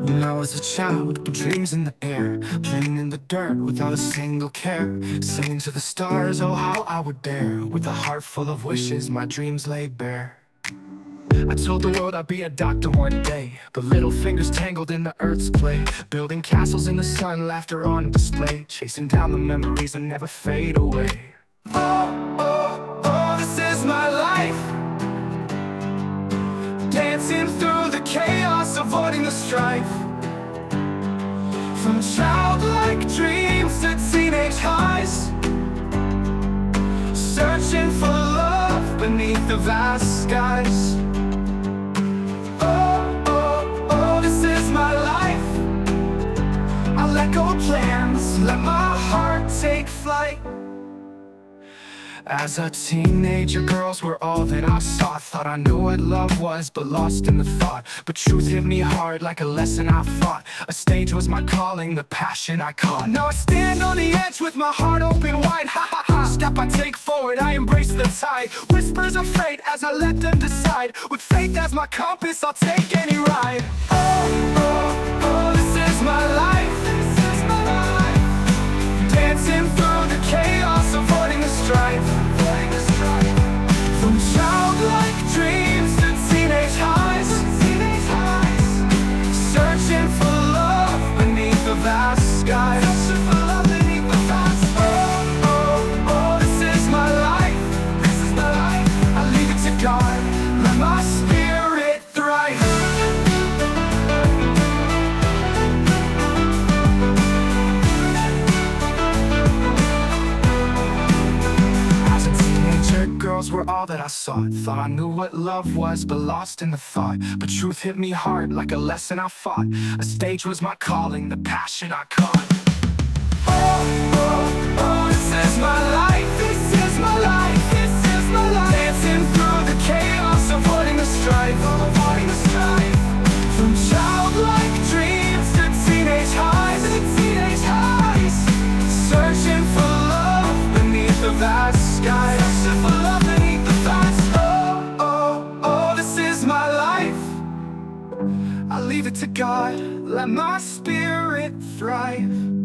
When I was a child, with dreams in the air, playing in the dirt without a single care, singing to the stars, oh how I would dare. With a heart full of wishes, my dreams lay bare. I told the world I'd be a doctor one day, but little fingers tangled in the earth's play, building castles in the sun, laughter on display, chasing down the memories that never fade away. Oh, oh, oh, this is my life, dancing through the chaos, avoiding the strife. From childlike dreams to teenage highs, searching for love beneath the vast skies. Oh, oh, oh, this is my life. I let go of plans, let my heart take flight. As a teenager, girls were all that I saw. Thought I knew what love was, but lost in the thought. But truth hit me hard like a lesson I fought. A stage was my calling, the passion I caught. Now I stand on the edge with my heart open wide. Ha ha ha, step I take forward, I embrace the tide. Whispers of fate as I let them decide. With faith as my compass, I'll take any ride. Oh, oh, oh, this is my life. This is my life. Dancing through the chaos, avoiding the strife. From childlike dreams to teenage highs, searching for love beneath the vast skies. Oh, oh, oh, this is my life. This is my life. I leave it to God, let my spirit thrive. Girls were all that I sought. Thought I knew what love was, but lost in the thought. But truth hit me hard like a lesson I fought. A stage was my calling, the passion I caught. Oh, oh, oh, this is my life. This is my life. This is my life. Dancing through the chaos, avoiding the strife. Avoiding the strife. From childlike dreams to teenage highs. Searching for love beneath the vast skies. Searching for love beneath the vast. Oh, oh, oh, this is my life. I leave it to God, let my spirit thrive.